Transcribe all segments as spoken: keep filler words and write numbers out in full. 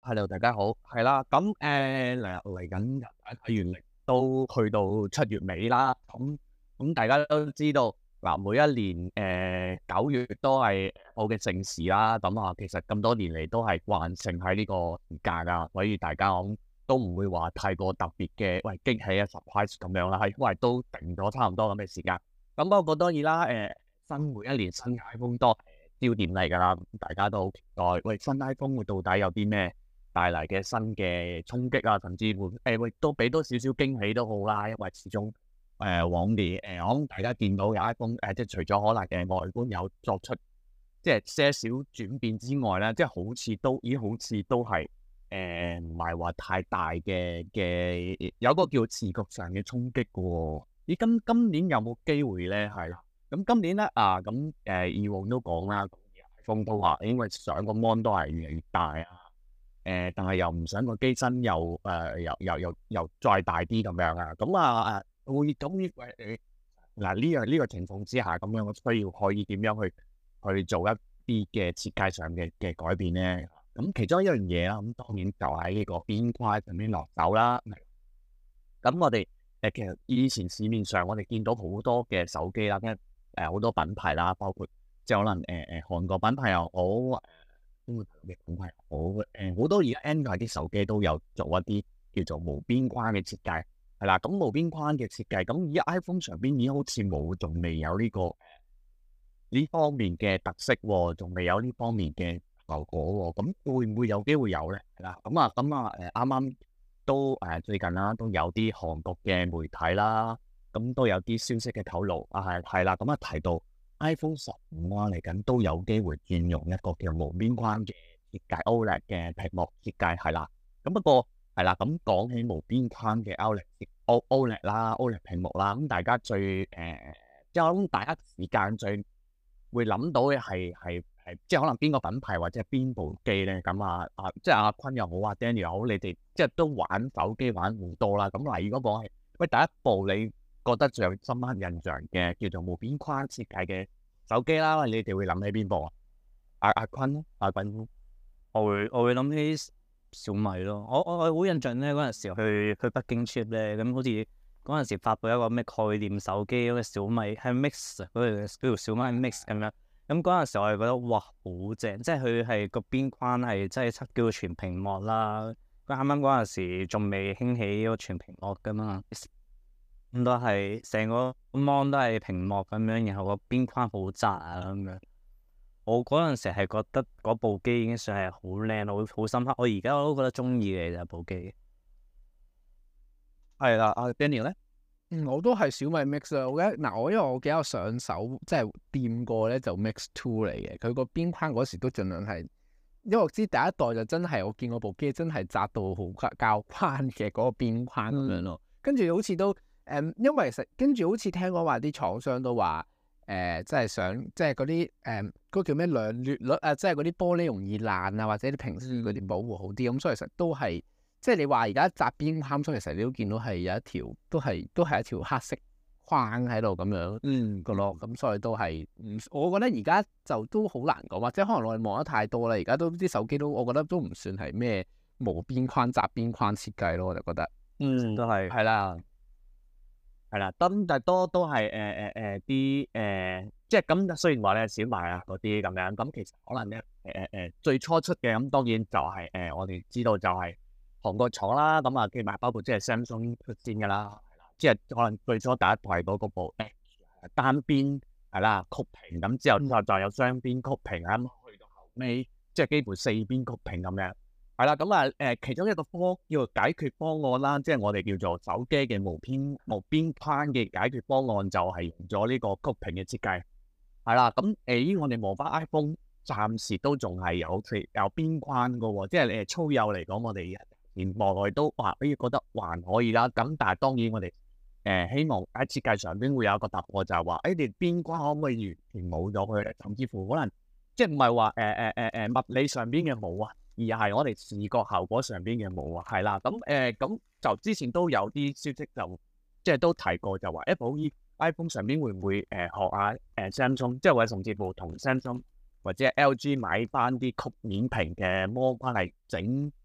Hello，大家好，係啦，咁誒嚟嚟緊大家睇完歷都去到七月尾啦，咁咁大家都知道嗱，每一年誒九月都係我嘅盛事啦，咁啊其實咁多年嚟都係慣性喺呢個時間啊，所以大家講都唔會話太過特別嘅，喂驚喜啊 surprise 咁樣啦，係因為都定咗差唔多咁嘅時間，咁不過當然啦，誒新每一年新嘅 iPhone 都係焦點嚟㗎啦，大家都好期待，喂新 iPhone 會到底有啲咩帶嚟嘅新嘅衝擊啊，甚至會誒會都俾多少少驚喜都好啦，因為始終誒、呃、往年誒、呃、我諗大家見到嘅 iPhone 誒、呃，即係除咗可能嘅外觀有作出即係些少轉變之外咧，即係好似都已經好似都係誒唔係話太大嘅嘅，有個叫視覺上嘅衝擊嘅喎。咦，今今年有冇機會咧？係啦，咁今年咧啊，咁誒、呃、以往都講啦，iPhone 都話因為上個 mon 都係越嚟越大啊。誒、呃，但係又唔想個機身又誒、呃、又又又又再大啲咁樣啊，咁啊誒會咁呢誒嗱呢樣呢個情況之下，咁樣我需要可以點樣去去做一啲嘅設計上嘅嘅改變咧？咁其中一樣嘢啦，咁當然就喺呢個邊框上面落手啦。咁我哋誒、呃、其實以前市面上我哋見到好多嘅手機啦，跟誒好多品牌啦，包括即係可能誒誒、呃、韓國品牌又好。中國嘅品牌好誒，好多而家 Android 啲手機都有做一啲叫做無邊框嘅設計，係啦。咁無邊框嘅設計，咁而家 iPhone 上邊已經好似冇，仲未有呢、這個呢方面嘅特色喎，仲未有呢方面嘅效果喎。咁會唔會有機會有咧？係啦，咁啊，咁啊，誒啱啱都誒、呃、最近啦，都有啲韓國嘅媒體啦，咁都有啲消息嘅透露啊，係係啦，咁啊提到。iPhone 十五啊，嚟緊都有機會轉用一個叫無邊框嘅設計 O L E D 嘅屏幕設計係啦。咁不過係啦，咁講起無邊框嘅 O L E D O O L E D 啦，O L E D 屏幕啦，咁大家最誒，即係我諗第一時間最會諗到嘅係係係，即係可能邊個品牌或者係邊部機咧？咁啊啊，即係阿坤又好啊，Daniel 又好，你哋即係都玩手機玩好多啦。咁例如嗰個係喂第一部你覺得最有深刻印象嘅叫做無邊框設計嘅手機啦，你哋會諗起邊部啊？阿阿坤，阿坤， 我會我會諗起小米咯。我我我好印象咧，嗰陣時去去北京 trip 咧，咁好似嗰陣時發布一個咩概念手機嗰個小米係 Mix 嗰條嗰條小米 Mix 咁樣。咁嗰陣時我係覺得哇好正，即係佢係個邊框係真係七叫全屏幕啦。佢啱啱嗰陣時仲未興起嗰個全屏幕噶嘛。咁都係成個 mon 都係屏幕咁樣，然後個邊框好窄啊咁樣。我嗰陣時係覺得嗰部機已經算係好靚，好好深刻。我而家我都覺得中意嘅就部機。 係啦，阿 Daniel 咧， 嗯，我都係小米 Mix 啊。我記得嗱，我因為我幾有上手，即係掂過咧就 Mix Two 嚟嘅。佢個邊框嗰時都盡量係，因為我知第一代就真係我見過部機真係窄到好較寬嘅嗰個邊框咁樣咯。跟住好似都。誒、嗯，因為實跟住好似聽講話啲廠商都話，誒、呃，即係想，即係嗰啲誒，嗰叫咩良率率啊，即係嗰啲玻璃容易爛啊，或者啲屏嗰啲保護好啲，咁所以其實都係，即係你話而家窄邊框，所以其實你都見到係有一條，都係都係一條黑色框喺度咁樣，嗯，個咯，咁所以都係，唔，我覺得而家就都好難講，或者可能我哋望得太多啦，而家都啲手機都，我覺得都唔算係咩無邊框窄邊框設計咯，我就覺得， 嗯，都係， 係啦。係啦，咁但係多都係誒誒誒啲誒，即係咁雖然話咧小米啊嗰啲咁樣，咁其實可能咧誒誒誒最初出嘅咁當然就係、是、誒、呃、我哋知道就係韓國廠啦，咁啊跟埋包括即係 Samsung 出先㗎啦，係啦，即係可能最初第一台嗰個部誒單邊係啦曲屏，咁之後之後再有雙邊曲屏咁去到後尾即係幾乎四邊曲屏咁樣。係啦，咁啊，誒，其中一個方叫做解決方案啦，即係我哋叫做手機嘅無邊無邊框嘅解決方案，就係用咗呢個曲屏嘅設計。係啦，咁誒，我哋望翻 iPhone，暫時都仲係有有邊框噶喎，即係誒粗幼嚟講，我哋連望落去都話可以覺得還可以啦。咁但係當然我哋誒、呃、希望喺設計上邊會有一個突破，就係話誒，你邊框可唔可以完全冇咗佢咧？甚至乎可能即係唔係話誒誒誒誒物理上邊嘅冇啊？而係我哋視覺效果上邊嘅冇啊，係啦，咁誒咁就之前都有啲消息就即係都提過，就話 Apple iPhone 上邊會唔會誒、呃、學下誒、呃、Samsung，即係或者甚至乎同 Samsung 或者 L G 買翻啲曲面屏嘅魔關係整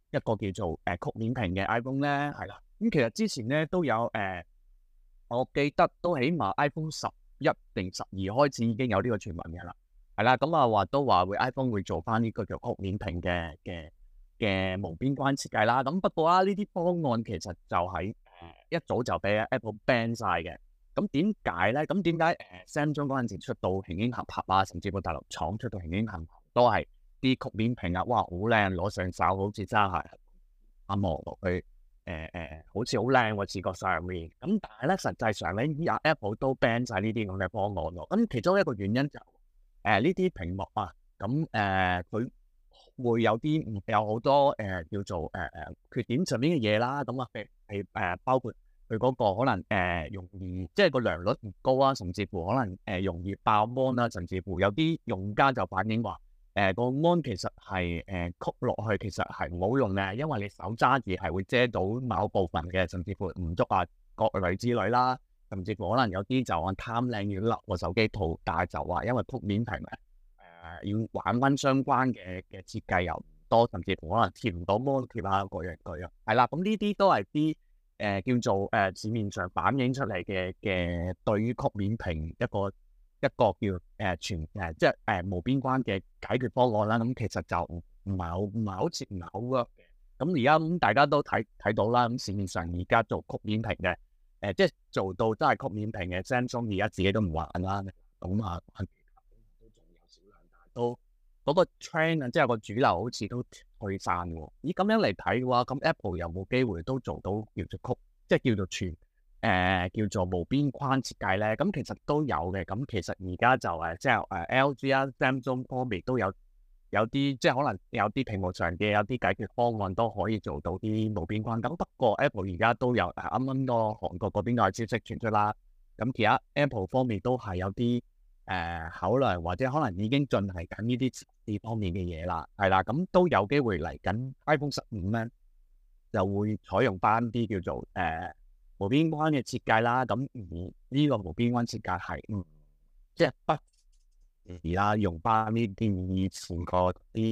一個叫做誒、呃、曲面屏嘅 iPhone 咧，係啦。咁其實之前咧都有誒、呃，我記得都起碼 iPhone 十一定十二開始已經有呢個傳聞嘅啦，係啦。咁啊話都話會 iPhone 會做翻呢個叫曲面屏嘅嘅嘅無邊關設計啦。咁不過啊，呢啲方案其實就喺、呃、一早就俾 Apple ban 晒嘅。咁點解咧？咁點解誒 Samsung 嗰陣時出到形影合合啊，甚至乎大陸廠出到形影合合都係啲曲面屏啊，哇好靚，攞上手好似真係啱望落去誒誒，好似好靚喎視覺上面。咁但係咧實際上咧，依家 Apple 都 ban 晒呢啲咁嘅方案咯。咁其中一個原因就誒呢啲屏幕啊，咁誒佢會有啲有好多誒、呃、叫做誒誒、呃、缺點上面嘅嘢啦。咁啊譬譬誒包括。佢嗰個可能誒、呃、容易，即係個良率唔高啊，甚至乎可能誒、呃、容易爆 mon 啦，甚至乎有啲用家就反映話誒個 mon 其實係誒、呃、曲落去其實係唔好用嘅，因為你手揸住係會遮到某部分嘅，甚至乎唔足啊各類之類啦，甚至乎可能有啲就按貪靚要笠個手機套，但係就話因為曲面屏咧誒要玩翻相關嘅嘅設計又唔多，甚至乎可能貼唔到 mon 貼啊各樣各樣，係啦，咁呢啲都係啲。誒、呃、叫做誒、呃、市面上反映出嚟嘅嘅對於曲面屏一個一個叫誒、呃、全誒、呃、即係誒、呃、無邊關嘅解決方案啦。咁、嗯、其實就唔唔係好唔係好似唔係好 work 嘅。咁而家咁大家都睇睇到啦。咁、嗯、市面上而家做曲面屏嘅誒，即係做到真係曲面屏嘅 Samsung 而家自己都唔玩啦。咁啊都仲有少量，但係都嗰、那個 trend 啊，即係個主流好似都退散喎。咦，咁樣嚟睇嘅話，咁 Apple 有冇機會都做到叫做曲，即係叫做全誒、呃、叫做無邊框設計咧？咁其實都有嘅。咁其實而家就誒即係誒 L G 啊、Samsung 方面都有有啲即係可能有啲屏幕上嘅有啲解決方案都可以做到啲無邊框。咁不過 Apple 而家都有誒啱啱個韓國嗰邊都有消息傳出啦。咁其他 Apple 方面都係有啲。誒、呃、考量或者可能已經進行緊呢啲呢方面嘅嘢啦，係啦，咁都有機會嚟緊 iPhone 十五咧，就會採用翻啲叫做誒、呃、無邊框嘅設計啦。咁而呢個無邊框設計係嗯即係不而啦，用翻呢啲以前嗰啲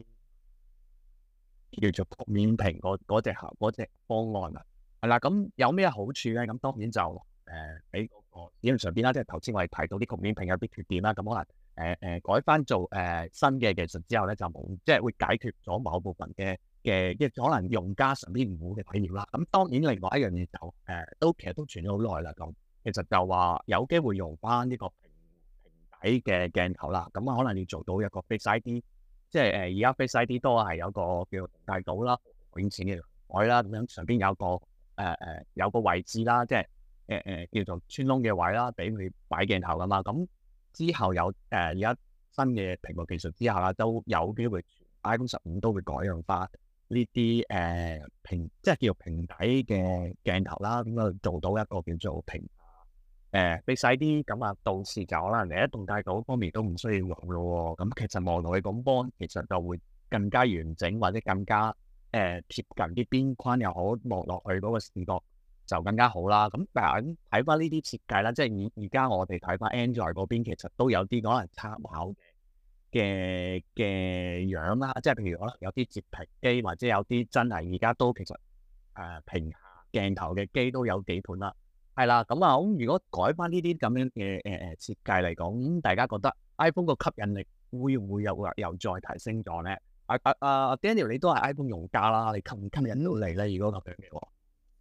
叫做曲面屏嗰嗰隻盒嗰隻方案啊，係啦，咁有咩好處咧？咁當然就誒俾。呃理論上邊啦，即係頭先我哋提到啲曲面屏有啲缺點啦，咁可能誒誒、呃、改翻做誒、呃、新嘅技術之後咧，就冇即係會解決咗某部分嘅嘅，即係可能用家上邊唔好嘅體驗啦。咁當然另外一樣嘢就誒、呃、都其實都傳咗好耐啦。咁其實就話有機會用翻呢個平平底嘅鏡頭啦。咁啊可能要做到一個 Face I D， 即係誒而家 Face I D 都係有個叫大到啦，顯示嘅位啦，咁樣上邊有個誒誒、呃、有個位置啦，即係。誒誒、呃、叫做穿窿嘅位啦，俾佢擺鏡頭噶嘛。咁之後有誒而家新嘅屏幕技術之下啦，都有機會 iPhone 十五都會改用翻呢啲誒平，即係叫做平底嘅鏡頭啦。咁啊做到一個叫做平誒 Face I D，咁啊到時就可能你一動態島方面都唔需要用咯。咁其實望落去咁幫，其實就會更加完整或者更加誒貼、呃、近啲邊框又好，望落去嗰個視覺就更加好啦。咁但係睇翻呢啲設計啦，即係而而家我哋睇翻 Android 嗰邊，其實都有啲可能參考嘅嘅嘅樣啦。即係譬如可能有啲折屏機，或者有啲真係而家都其實誒、呃、屏下鏡頭嘅機都有幾款啦。係啦，咁啊，咁如果改翻呢啲咁樣嘅誒誒設計嚟講，咁大家覺得 iPhone 個吸引力會唔會又又再提升咗咧？阿阿阿 Daniel，你都係 iPhone 用家啦，你吸唔吸引到你咧？如果咁樣嘅話？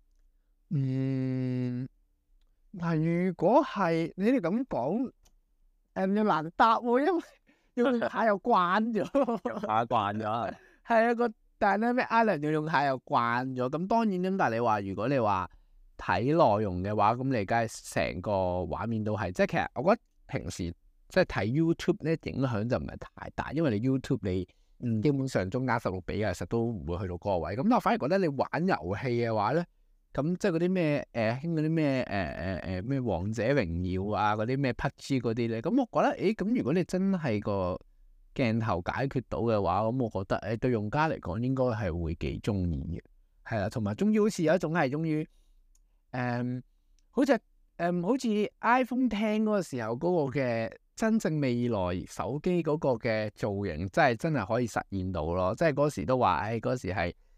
嗯，但如果係你哋咁講，誒又難答喎，因為用下又慣咗， 用下慣咗係。 係啊，個但係咧咩 Island 要用下又慣咗，咁當然咁。但係你話如果你話睇內容嘅話，咁你梗係成個畫面都係，即係其實我覺得平時即係睇 YouTube 咧影響就唔係太大，因為你 YouTube 你嗯基本上中間十六比啊，其實都唔會去到嗰個位。咁但我反而覺得你玩遊戲嘅話咧。咁即係嗰啲咩誒興嗰啲咩誒誒誒咩王者榮耀啊，嗰啲咩 P U B G 嗰啲咧，咁我覺得誒咁如果你真係個鏡頭解決到嘅話，咁我覺得誒對用家嚟講應該係會幾中意嘅，係啦，同埋終於好似有一種係終於誒好似誒、嗯、好似 iPhone X嗰個時候嗰個嘅真正未來手機嗰個嘅造型，真係真係可以實現到咯，即係嗰時都話誒嗰時係。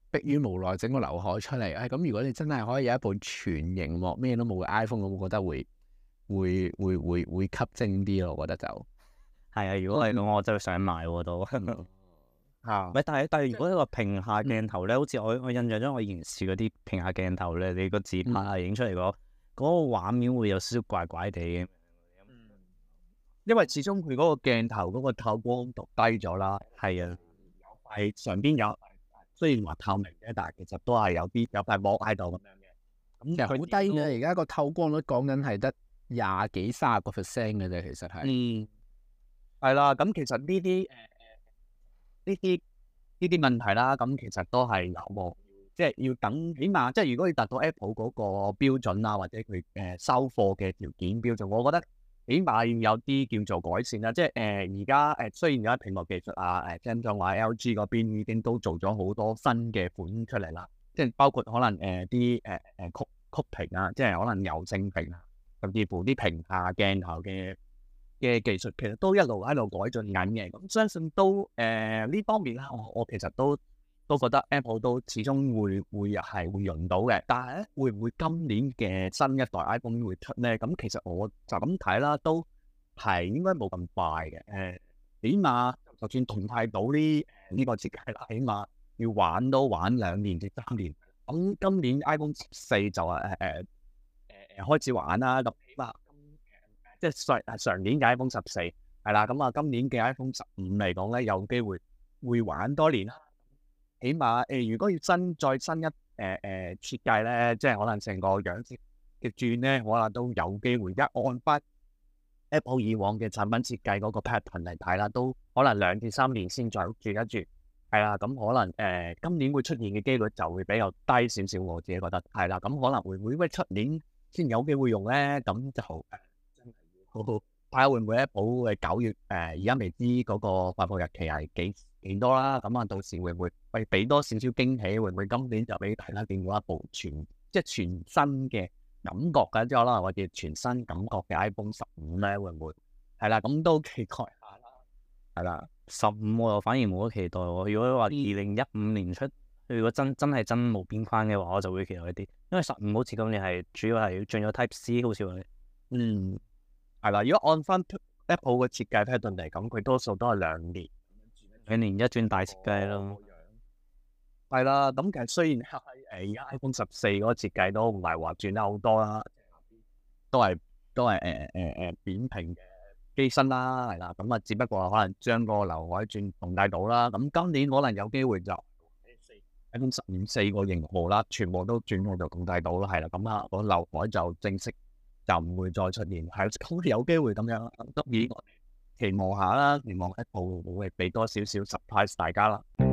迫於無奈整個劉海出嚟。誒咁如果你真係可以有一部全螢幕咩都冇嘅 iPhone，咁我覺得會會會會會吸睛啲咯。我覺得就係啊，如果係咁，我真係想買喎都。 嚇唔係，但係但係如果一個屏下鏡頭咧，好似我我印象中我以前試嗰啲屏下鏡頭咧，你個自拍啊影出嚟嗰嗰個畫面會有少少怪怪地嘅。 因為始終佢嗰個鏡頭嗰個透光度低咗啦， 係啊， 有塊上邊有雖然話透明嘅，但係其實都係有啲有塊膜喺度咁樣嘅。咁其實好低嘅，而家個透光率講緊係得廿幾三十個 percent 嘅啫，其實係。 嗯，係啦。咁其實呢啲誒誒呢啲呢啲問題啦，咁其實都係有望，即係要等，起碼即係如果要達到 Apple 嗰個標準啊，或者佢誒收貨嘅條件標準，我覺得起碼要有啲叫做改善啦。即係誒而家誒雖然而家屏幕技術啊，誒 Samsung 或者 L G 嗰邊已經都做咗好多新嘅款出嚟啦，即係包括可能誒啲誒誒曲曲屏啊，即係可能柔性屏啊，甚至乎啲屏下鏡頭嘅嘅技術，其實都一路喺度改進緊嘅。咁相信都誒呢、呃、方面啦，我我其實都都覺得 Apple 都始終會會係會用到嘅。但係咧，會唔會今年嘅新一代 iPhone 會出咧？咁其實我就咁睇啦，都係應該冇咁快嘅。誒、呃，起碼就算動態島呢呢個設計啦，起碼要玩都玩兩年至三年。咁今年 iPhone 十四就係誒誒誒誒開始玩啦，咁起碼。即係上上年嘅 iPhone 十四係啦，咁啊今年嘅 iPhone 十五嚟講咧，有機會會玩多年啦。起碼誒、呃，如果要新再新一誒誒、呃、設計咧，即係可能成個樣式嘅轉咧，可能都有機會一按翻 Apple 以往嘅產品設計嗰個 pattern 嚟睇啦，都可能兩至三年先再轉一轉。係啦，咁可能誒、呃、今年會出現嘅機率就會比較低少少，我自己覺得係啦。咁可能會會唔會出年先有機會用咧？咁就誒。睇下會唔會 Apple 嘅九月誒，而家未知嗰個發佈日期係幾幾多啦。咁啊，到時會唔會喂俾多少少驚喜？會唔會今年就俾大家見到一部全即係全新嘅感覺嘅，即係可能或者全新感覺嘅 iPhone 十五咧？會唔會係啦？咁都期待下啦。係啦， 十五我又反而冇乜期待喎。如果話二零一五年出，如果真真係真無邊框嘅話，我就會期待一啲。因為十五好似今年係主要係轉咗 Type C，好似話嗯。係啦，如果按翻 Apple 嘅設計 pattern 嚟講，佢多數都係兩年， 兩年一轉大設計咯。 係啦，咁其實雖然係誒而家 iPhone 十四嗰個設計都唔係話轉得好多啦，都係都係誒誒誒扁平嘅機身啦，係啦，咁啊只不過可能將個劉海轉動態島啦。咁今年可能有機會就 iPhone 十五四個型號啦，全部都轉到就動態島啦，係啦，咁啊個劉海就正式。就唔會再出現，係咁有機會咁樣，當然期望下啦，期望 Apple 會俾多少少 surprise 大家啦。